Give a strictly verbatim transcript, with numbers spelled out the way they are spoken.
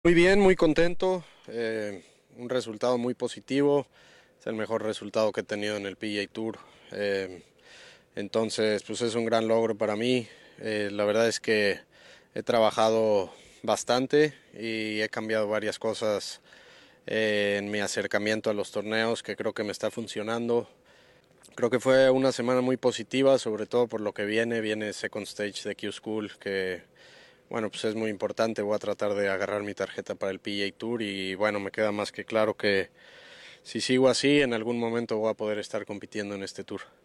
Muy bien, muy contento, eh, un resultado muy positivo, es el mejor resultado que he tenido en el P G A Tour, eh, entonces pues es un gran logro para mí. Eh, la verdad es que he trabajado bastante y he cambiado varias cosas eh, en mi acercamiento a los torneos que creo que me está funcionando. Creo que fue una semana muy positiva, sobre todo por lo que viene, viene Second Stage de Q School, que bueno, pues es muy importante. Voy a tratar de agarrar mi tarjeta para el P G A Tour y bueno, me queda más que claro que si sigo así, en algún momento voy a poder estar compitiendo en este tour.